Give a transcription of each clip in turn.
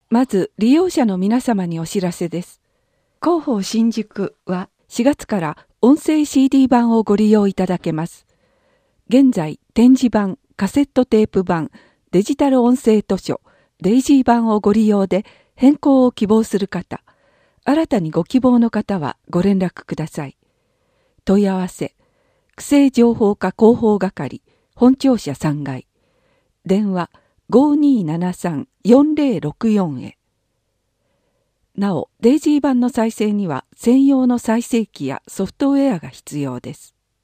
まず利用者の皆様にお知らせです。広報新宿は4月から音声 CD 版をご利用いただけます。現在、展示版、カセットテープ版、デジタル音声図書、デイジー版をご利用で変更を希望する方、新たにご希望の方はご連絡ください。問い合わせ、区政情報課広報係、本庁舎3階。電話 5273-4064 へ。なお、デイジー版の再生には専用の再生機やソフトウェアが必要です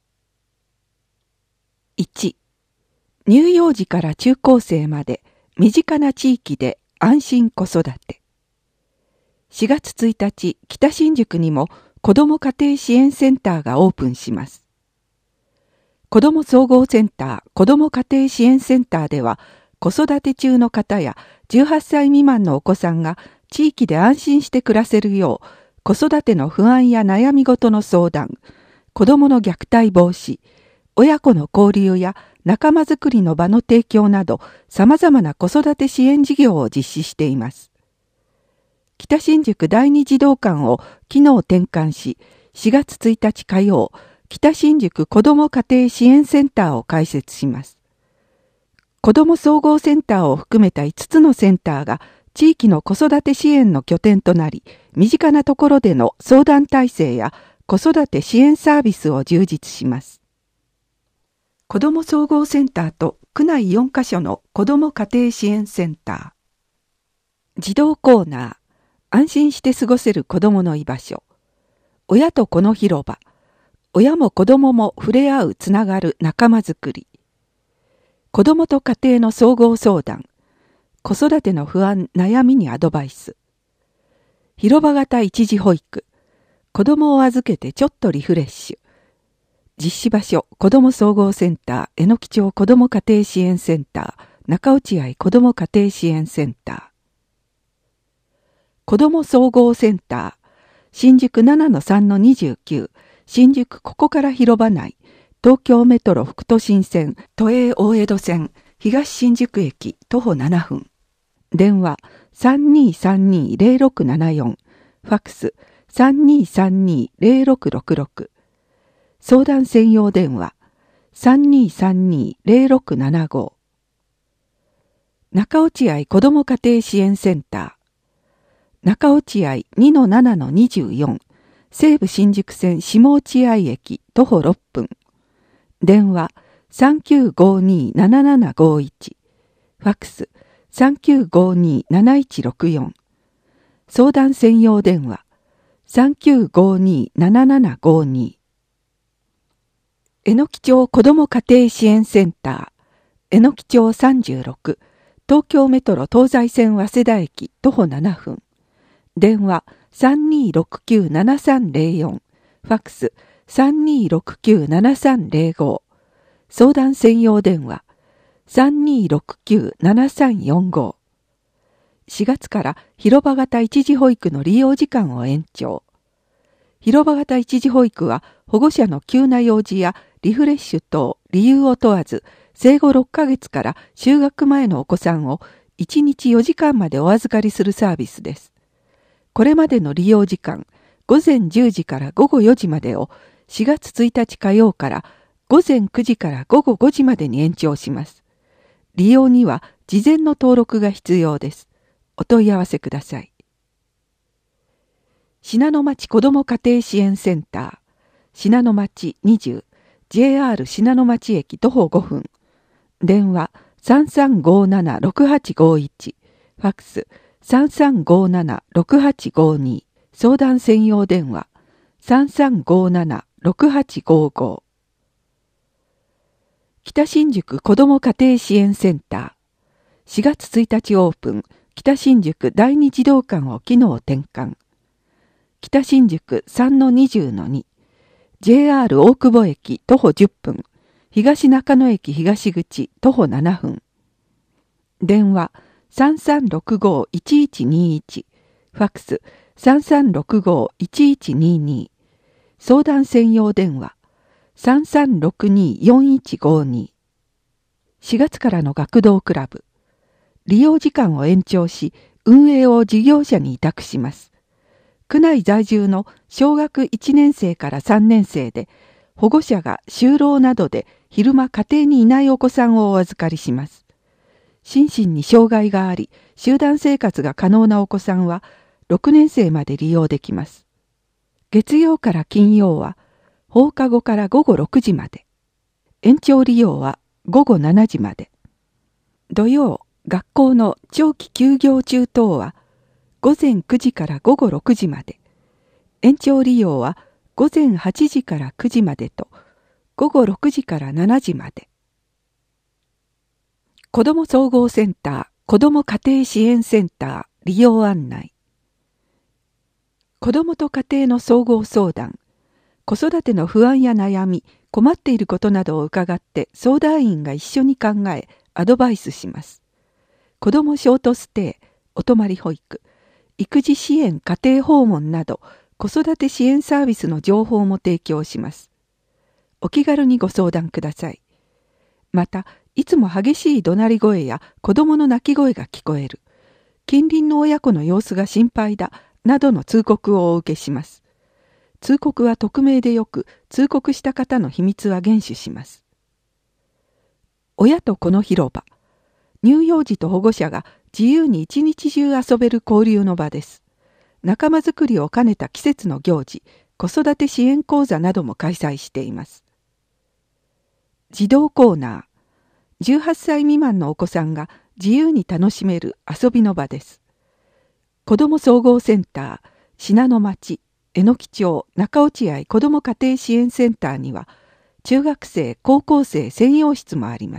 。1、乳幼児から中高生まで身近な地域で安心子育て。4月1日、北新宿にも子ども家庭支援センターがオープンします。子ども総合センター、子ども家庭支援センターでは、子育て中の方や18歳未満のお子さんが地域で安心して暮らせるよう、子育ての不安や悩み事の相談、子どもの虐待防止、親子の交流や仲間づくりの場の提供など、様々な子育て支援事業を実施しています。北新宿第二児童館を機能転換し、4月1日火曜、北新宿子ども家庭支援センターを開設します。子ども総合センターを含めた5つのセンターが地域の子育て支援の拠点となり、身近なところでの相談体制や子育て支援サービスを充実します。子ども総合センターと区内4カ所の子ども家庭支援センター。児童コーナー、安心して過ごせる子どもの居場所。親と子の広場。親も子どもも触れ合うつながる仲間づくり。子どもと家庭の総合相談。子育ての不安、悩みにアドバイス。広場型一時保育。子どもを預けてちょっとリフレッシュ。実施場所、子ども総合センター、榎木町子ども家庭支援センター、中落合子ども家庭支援センター。子ども総合センター、新宿 7-3-29、新宿ここから広場内、東京メトロ副都心線、都営大江戸線、東新宿駅、徒歩7分。電話 3232-0674、ファックス 3232-0666。相談専用電話 3232-0675。中落合子ども家庭支援センター、中落合 2-7-24、西武新宿線下落合駅徒歩6分。電話 3952-7751。ファックス 3952-7164。相談専用電話 3952-7752。榎木町子ども家庭支援センター、榎木町36、東京メトロ東西線早稲田駅徒歩7分。電話 3269-7304、ファックス 3269-7305。相談専用電話 3269-7345。4月から広場型一時保育の利用時間を延長。広場型一時保育は保護者の急な用事やリフレッシュ等理由を問わず、生後6ヶ月から就学前のお子さんを1日4時間までお預かりするサービスです。これまでの利用時間、午前10時から午後4時までを4月1日火曜から午前9時から午後5時までに延長します。利用には事前の登録が必要です。お問い合わせください。信濃町子ども家庭支援センター、信濃町20、JR 信濃町駅徒歩5分。電話 3357-6851、ファックス 3357-6852。相談専用電話 3357-6855。北新宿子ども家庭支援センター、4月1日オープン、北新宿第二児童館を機能転換。北新宿 3-20-2、JR 大久保駅徒歩10分、東中野駅東口徒歩7分。電話 3365-1121、ファックス 3365-1122。相談専用電話 3362-4152。4月からの学童クラブ。利用時間を延長し、 運営を事業者に委託します。区内在住の小学1年生から3年生で、保護者が就労などで昼間家庭にいないお子さんをお預かりします。心身に障害があり、集団生活が可能なお子さんは6年生まで利用できます。月曜から金曜は放課後から午後6時まで。延長利用は午後7時まで。土曜、学校の長期休業中等は午前9時から午後6時まで。延長利用は午前8時から9時までと、午後6時から7時まで。子ども総合センター、子ども家庭支援センター利用案内。子どもと家庭の総合相談、子育ての不安や悩み、困っていることなどを伺って相談員が一緒に考え、アドバイスします。子どもショートステイ、お泊まり保育、育児支援家庭訪問など子育て支援サービスの情報も提供します。お気軽にご相談ください。また、いつも激しい怒鳴り声や子どもの泣き声が聞こえる、近隣の親子の様子が心配だ、などの通告をお受けします。通告は匿名でよく、通告した方の秘密は厳守します。親と子の広場。乳幼児と保護者が自由に一日中遊べる交流の場です。仲間づくりを兼ねた季節の行事、子育て支援講座なども開催しています。児童コーナー。18歳未満のお子さんが自由に楽しめる遊びの場です。子ども総合センター、信濃町、榎木町、中落合子ども家庭支援センターには、中学生、高校生専用室もあります。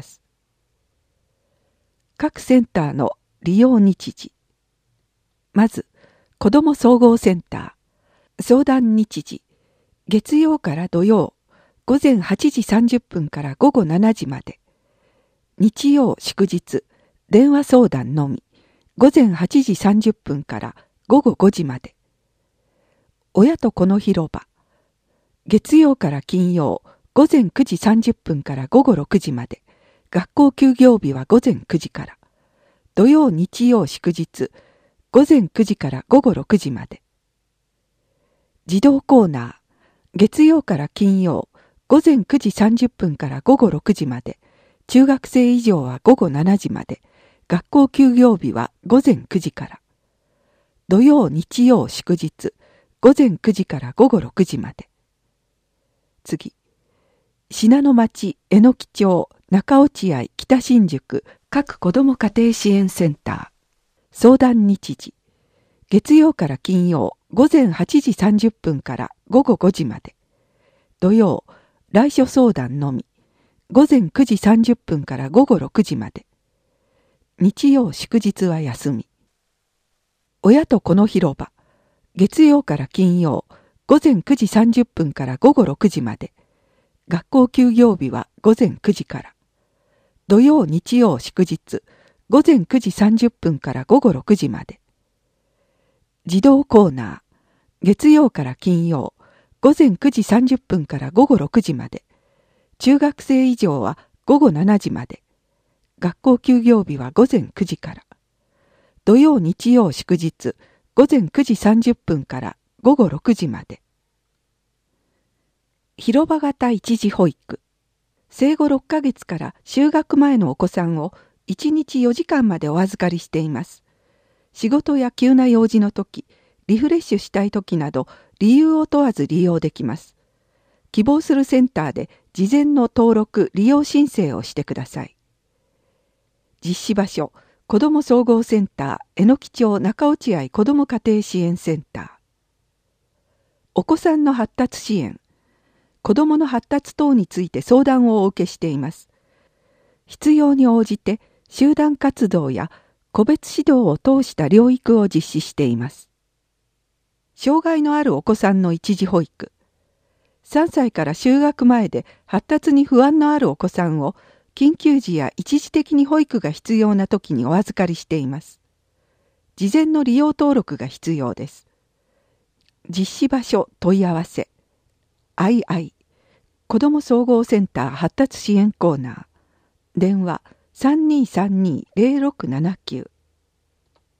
各センターの利用日時。まず、子ども総合センター。相談日時。月曜から土曜、午前8時30分から午後7時まで。日曜祝日、電話相談のみ。午前8時30分から午後5時まで。親と子の広場。月曜から金曜、午前9時30分から午後6時まで。学校休業日は午前9時から。土曜日曜祝日、午前9時から午後6時まで。児童コーナー。月曜から金曜、午前9時30分から午後6時まで。中学生以上は午後7時まで。学校休業日は午前9時から。土曜日曜祝日、午前9時から午後6時まで。次。信濃町、榎木町、中落合、北新宿、各子ども家庭支援センター。相談日時。月曜から金曜、午前8時30分から午後5時まで。土曜、来所相談のみ。午前9時30分から午後6時まで。日曜祝日は休み。親と子の広場。月曜から金曜、午前9時30分から午後6時まで。学校休業日は午前9時から。土曜日曜祝日、午前9時30分から午後6時まで。児童コーナー。月曜から金曜、午前9時30分から午後6時まで。中学生以上は午後7時まで。学校休業日は午前9時から。土曜日曜祝日、午前9時30分から午後6時まで。広場型一時保育。生後6ヶ月から就学前のお子さんを1日4時間までお預かりしています。仕事や急な用事の時、リフレッシュしたい時など理由を問わず利用できます。希望するセンターで事前の登録・利用申請をしてください。実施場所、子ども総合センター、榎木町中落合子ども家庭支援センター。お子さんの発達支援。子どもの発達等について相談をお受けしています。必要に応じて集団活動や個別指導を通した療育を実施しています。障害のあるお子さんの一時保育。3歳から就学前で発達に不安のあるお子さんを緊急時や一時的に保育が必要な時にお預かりしています。事前の利用登録が必要です。実施場所問い合わせ。II。子ども総合センター発達支援コーナー。電話 3232-0679。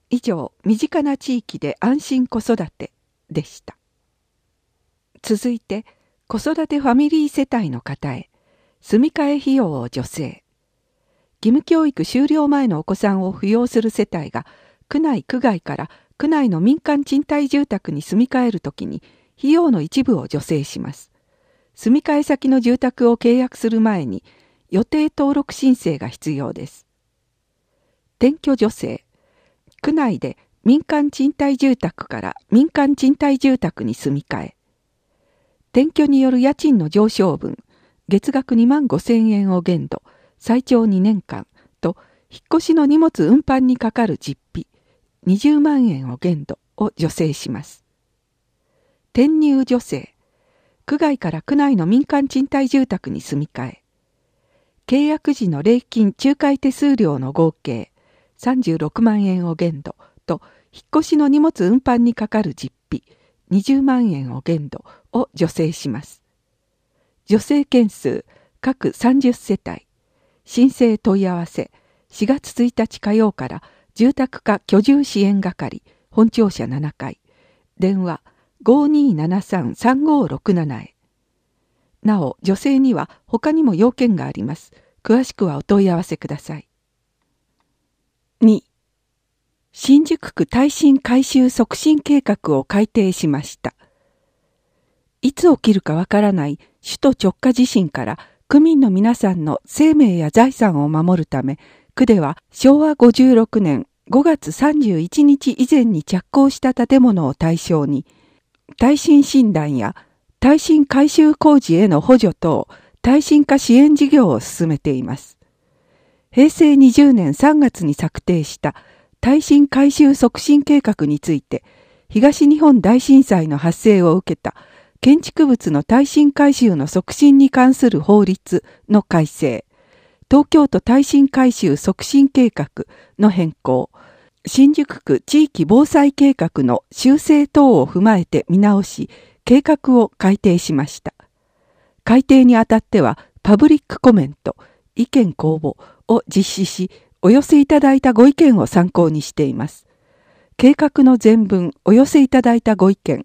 以上、身近な地域で安心子育てでした。続いて、子育てファミリー世帯の方へ、住み替え費用を助成。義務教育終了前のお子さんを扶養する世帯が、区内区外から区内の民間賃貸住宅に住み替えるときに、費用の一部を助成します。住み替え先の住宅を契約する前に、予定登録申請が必要です。転居助成。区内で民間賃貸住宅から民間賃貸住宅に住み替え。転居による家賃の上昇分、月額25,000円を限度、最長2年間と、引っ越しの荷物運搬にかかる実費、20万円を限度を助成します。転入助成。区外から区内の民間賃貸住宅に住み替え。契約時の礼金仲介手数料の合計、36万円を限度と、引っ越しの荷物運搬にかかる実費、20万円を限度を助成します。助成件数、各30世帯。申請問い合わせ、4月1日火曜から住宅課居住支援係、本庁舎7階。電話、5273-3567へ。なお、助成には他にも要件があります。詳しくはお問い合わせください。2. 新宿区耐震改修促進計画を改定しました。いつ起きるかわからない首都直下地震から区民の皆さんの生命や財産を守るため、区では昭和56年5月31日以前に着工した建物を対象に、耐震診断や耐震改修工事への補助等、耐震化支援事業を進めています。平成20年3月に策定した耐震改修促進計画について、東日本大震災の発生を受けた建築物の耐震改修の促進に関する法律の改正、東京都耐震改修促進計画の変更、新宿区地域防災計画の修正等を踏まえて見直し、計画を改定しました。改定にあたっては、パブリックコメント、意見公募を実施し、お寄せいただいたご意見を参考にしています。計画の全文お寄せいただいたご意見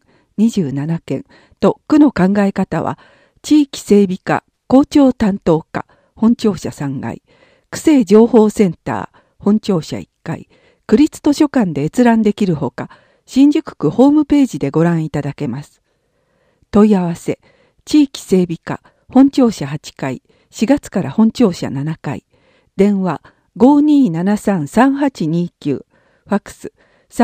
27件と区の考え方は、地域整備課校長担当課本庁舎3階、区政情報センター本庁舎1階、区立図書館で閲覧できるほか、新宿区ホームページでご覧いただけます。問い合わせ、地域整備課本庁舎8階、4月から本庁舎7階、電話 5273-3829、ファックス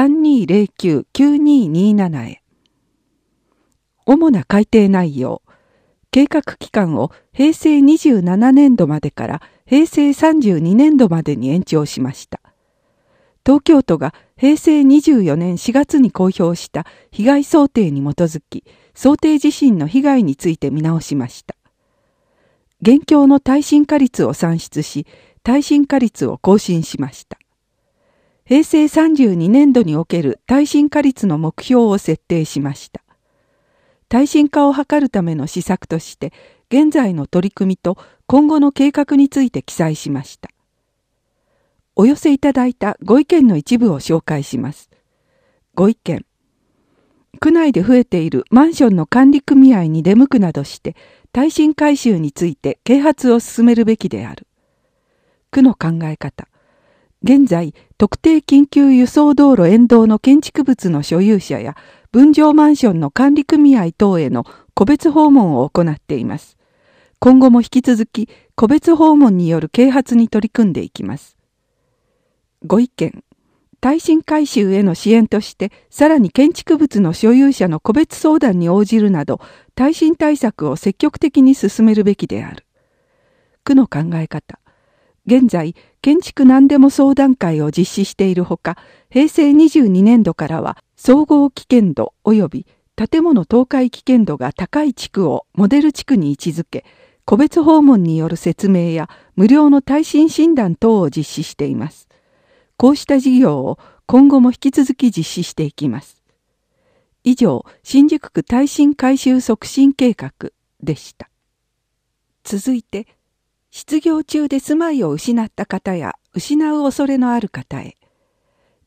3209-9227 へ。主な改定内容、計画期間を平成27年度までから平成32年度までに延長しました。東京都が平成24年4月に公表した被害想定に基づき、想定地震の被害について見直しました。現況の耐震化率を算出し、耐震化率を更新しました。平成32年度における耐震化率の目標を設定しました。耐震化を図るための施策として、現在の取り組みと今後の計画について記載しました。お寄せいただいたご意見の一部を紹介します。ご意見。区内で増えているマンションの管理組合に出向くなどして、耐震改修について啓発を進めるべきである。区の考え方。現在、特定緊急輸送道路沿道の建築物の所有者や分譲マンションの管理組合等への個別訪問を行っています。今後も引き続き、個別訪問による啓発に取り組んでいきます。ご意見。耐震改修への支援として、さらに建築物の所有者の個別相談に応じるなど、耐震対策を積極的に進めるべきである。区の考え方。現在、建築何でも相談会を実施しているほか、平成22年度からは、総合危険度及び建物倒壊危険度が高い地区をモデル地区に位置づけ、個別訪問による説明や無料の耐震診断等を実施しています。こうした事業を今後も引き続き実施していきます。以上、新宿区耐震改修促進計画でした。続いて、失業中で住まいを失った方や失う恐れのある方へ、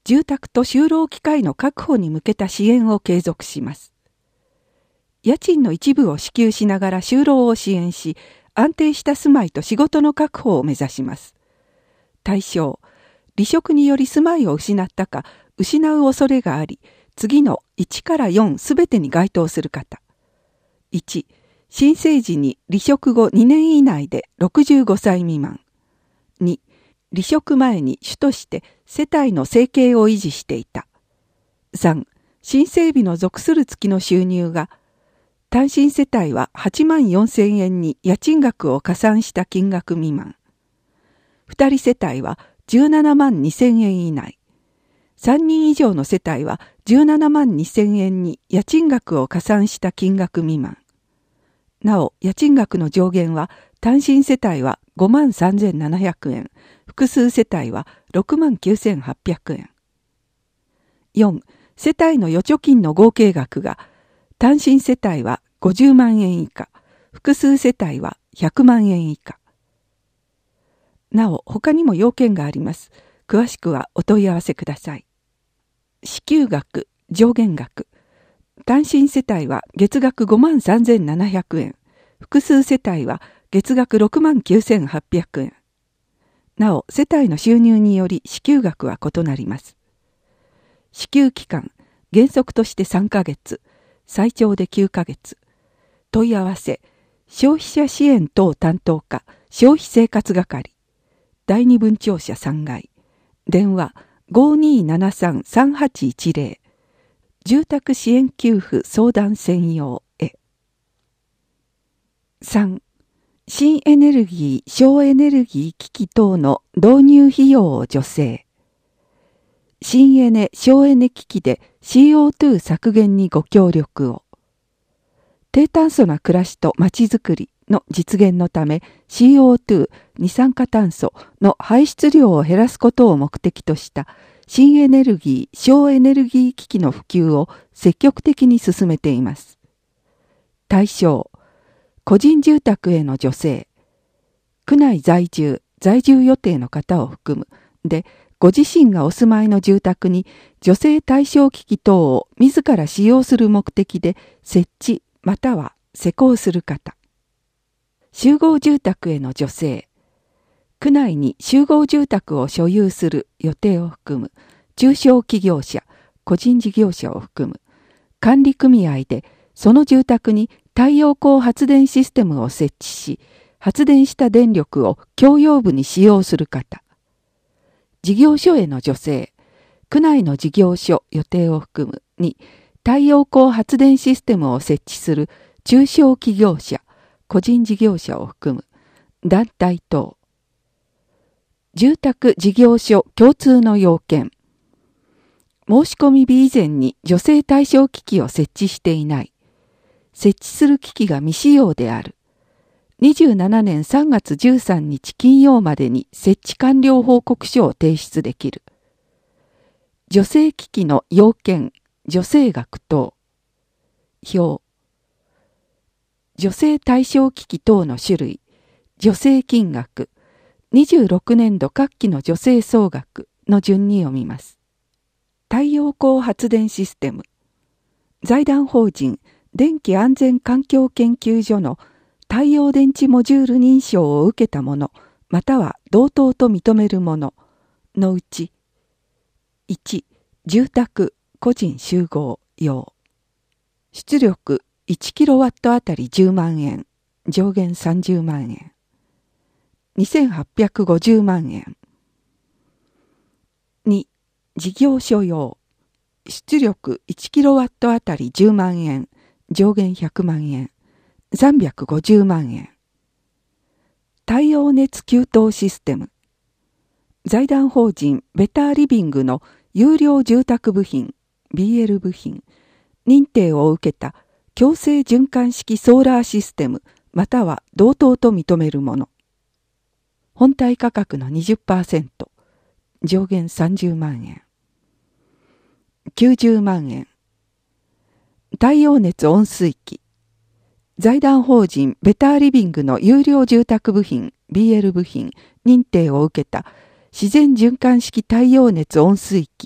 住宅と就労機会の確保に向けた支援を継続します。家賃の一部を支給しながら就労を支援し、安定した住まいと仕事の確保を目指します。対象、離職により住まいを失ったか、失う恐れがあり、次の1から4すべてに該当する方。1、新生児に離職後2年以内で65歳未満。2、離職前に主として世帯の生計を維持していた。3、新生日の属する月の収入が、単身世帯は8万4千円に家賃額を加算した金額未満。2人世帯は17万2千円以内。3人以上の世帯は17万2千円に家賃額を加算した金額未満。なお、家賃額の上限は単身世帯は5万3700円、複数世帯は6万9800円。4、世帯の預貯金の合計額が単身世帯は50万円以下、複数世帯は100万円以下。なお、他にも要件があります。詳しくはお問い合わせください。支給額、上限額。単身世帯は月額5万3700円、複数世帯は月額6万9800円。なお、世帯の収入により支給額は異なります。支給期間、原則として3ヶ月、最長で9ヶ月。問い合わせ、消費者支援等担当課、消費生活係。第二分庁舎3階。電話、5273-3810。住宅支援給付相談専用へ。3. 新エネルギー、省エネルギー機器等の導入費用を助成。新エネ、省エネ機器で CO2 削減にご協力を。低炭素な暮らしとまちづくりの実現のため CO2、二酸化炭素の排出量を減らすことを目的とした新エネルギー、省エネルギー機器の普及を積極的に進めています。対象、個人住宅への助成、区内在住予定の方を含むで、ご自身がお住まいの住宅に助成対象機器等を自ら使用する目的で設置または施工する方。集合住宅への助成。区内に集合住宅を所有する予定を含む中小企業者、個人事業者を含む管理組合でその住宅に太陽光発電システムを設置し、発電した電力を共用部に使用する方。事業所への助成。区内の事業所予定を含むに太陽光発電システムを設置する中小企業者、個人事業者を含む団体等。住宅事業所共通の要件。申し込み日以前に助成対象機器を設置していない。設置する機器が未使用である。27年3月13日金曜までに設置完了報告書を提出できる。助成機器の要件、助成額等。表。助成対象機器等の種類、助成金額、26年度各期の助成総額の順に読みます。太陽光発電システム。財団法人電気安全環境研究所の太陽電池モジュール認証を受けたもの、または同等と認めるもののうち、1、住宅、個人集合用。出力 1kW あたり10万円、上限30万円。2850万円。2、事業所用。出力 1kW あたり10万円、上限100万円。350万円。太陽熱給湯システム。財団法人ベターリビングの有料住宅部品、BL 部品、認定を受けた強制循環式ソーラーシステム、または同等と認めるもの。本体価格の 20%、上限30万円。90万円。太陽熱温水器。財団法人ベターリビングの有料住宅部品 BL 部品認定を受けた自然循環式太陽熱温水器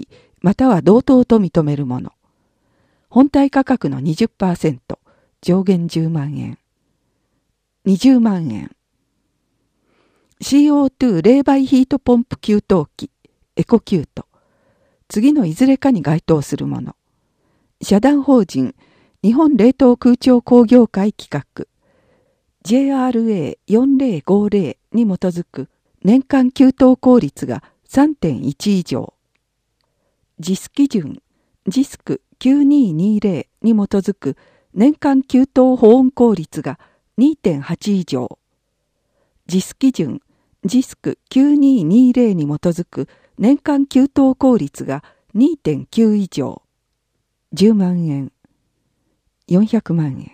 または同等と認めるもの。本体価格の 20%、上限10万円。20万円。CO2 冷媒ヒートポンプ給湯器、エコキュート。次のいずれかに該当するもの。社団法人日本冷凍空調工業会企画 JRA4050 に基づく年間給湯効率が 3.1 以上。JIS 基準 JISC9220 に基づく年間給湯保温効率が 2.8 以上。JIS 基準 JISC9220 に基づく年間給湯効率が 2.9 以上。10万円。400万円。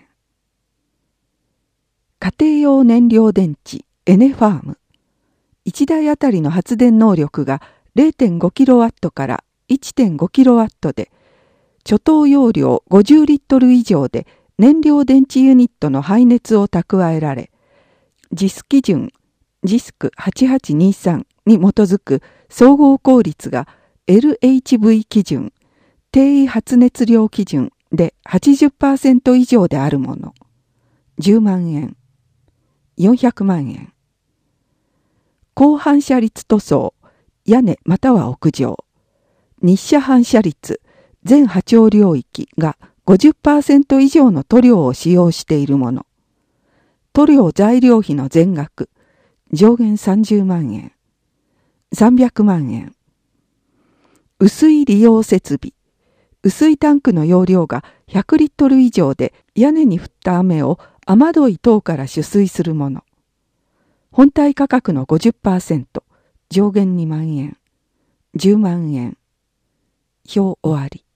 家庭用燃料電池エネファーム。1台あたりの発電能力が 0.5kW から 1.5kW で、貯湯容量50リットル以上で燃料電池ユニットの排熱を蓄えられ、JIS 基準 JISC8823 に基づく総合効率が LHV 基準、定位発熱量基準で 80% 以上であるもの。10万円。400万円。高反射率塗装、屋根または屋上。日射反射率、全波長領域が 50% 以上の塗料を使用しているもの。塗料材料費の全額、上限30万円。300万円。雨水利用設備。雨水タンクの容量が100リットル以上で屋根に降った雨を雨どい等から取水するもの。本体価格の 50%、上限2万円。10万円。表終わり。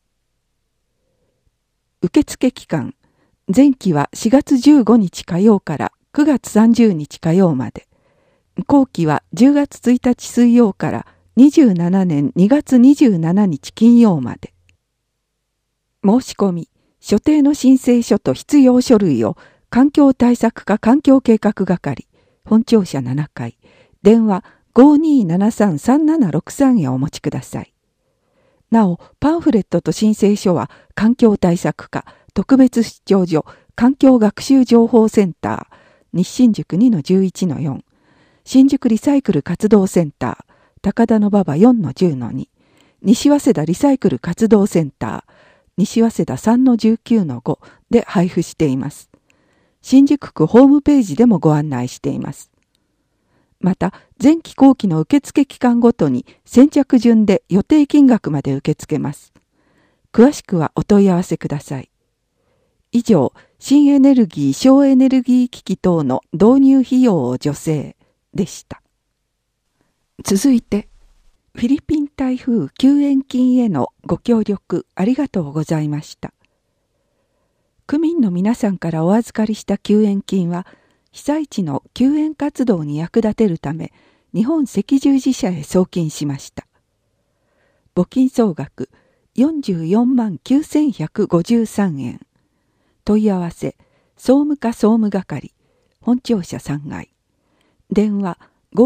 受付期間、前期は4月15日火曜から9月30日火曜まで。後期は10月1日水曜から27年2月27日金曜まで。申し込み、所定の申請書と必要書類を環境対策課環境計画係、本庁舎7階、電話 5273-3763 へお持ちください。なお、パンフレットと申請書は環境対策課特別出張所環境学習情報センター、西新宿 2-11-4、新宿リサイクル活動センター、高田馬場 4-10-2、西早稲田リサイクル活動センター、西早稲田 3-19-5 で配布しています。新宿区ホームページでもご案内しています。また、前期後期の受付期間ごとに先着順で予定金額まで受け付けます。詳しくはお問い合わせください。以上、新エネルギー省エネルギー機器等の導入費用を助成でした。続いて、フィリピン台風救援金へのご協力ありがとうございました。区民の皆さんからお預かりした救援金は、被災地の救援活動に役立てるため、日本赤十字社へ送金しました。募金総額44万9153円。問い合わせ、総務課総務係、本庁舎3階。電話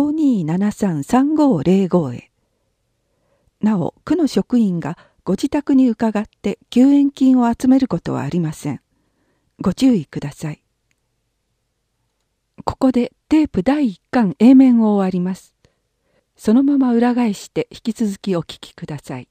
5273-3505へ。なお、区の職員がご自宅に伺って救援金を集めることはありません。ご注意ください。ここでテープ第1巻 A 面を終わります。そのまま裏返して引き続きお聞きください。